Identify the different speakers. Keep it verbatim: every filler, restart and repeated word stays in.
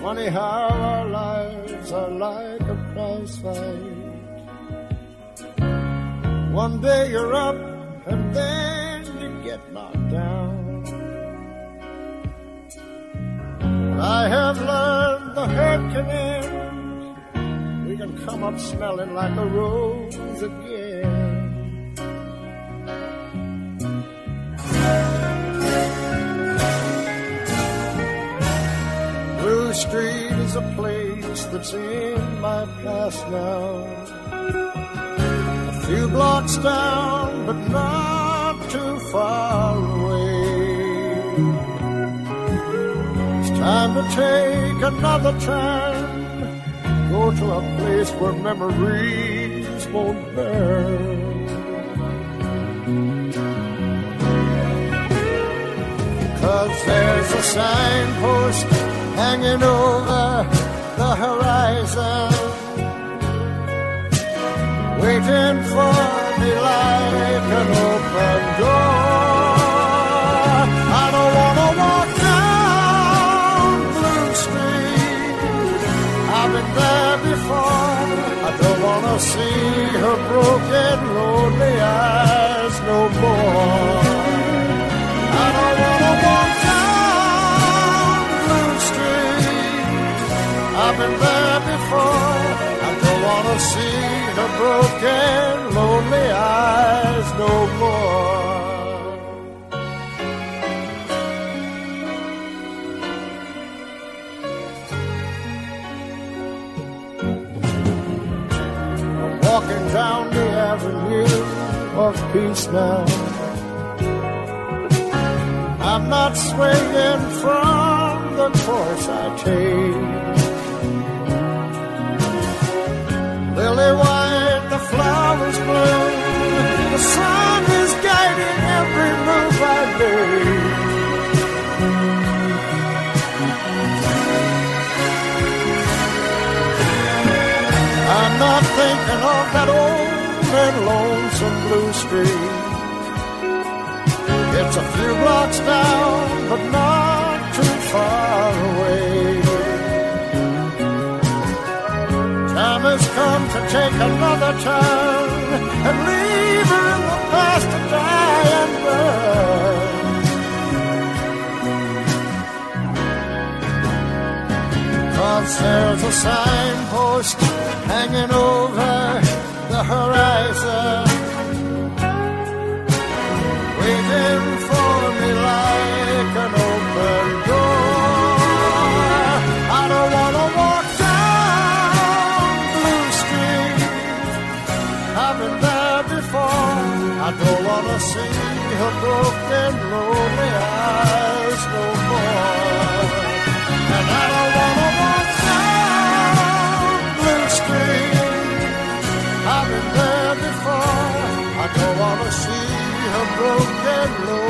Speaker 1: Funny how our lives are like a prize fight. One day you're up and then you get knocked down. I have learned the hurt can end. We can come up smelling like a rose again. Blue Street is a place that's in my past now. A few blocks down, but not too far away. It's time to take another turn, go to a place where memories won't burn. 'Cause there's a signpost hanging over the horizon, waiting for me like an open door. I don't wanna walk down Blue Street, I've been there before. I don't wanna see her broken, lonely eyes no more. I don't wanna walk down Blue Street, I've been there before. I don't wanna see her broken, lonely eyes no more. I'm walking down the avenue of peace now. I'm not swaying from the course I take. Lily white, the flowers bloom, the sun is guiding every move I make. I'm not thinking of that old and lonesome Blue Street. It's a few blocks down, but not too far away. Time has come to take another turn and leave her in the past to die and burn. 'Cause there's a signpost hanging over the horizon, waiting for me like an open door. I don't wanna walk down Blue Street, I've been there before. I don't wanna see her broken, lonely eyes no more. And I don't wanna walk down Blue Street, I've been there before. I don't wanna see her broken, lonely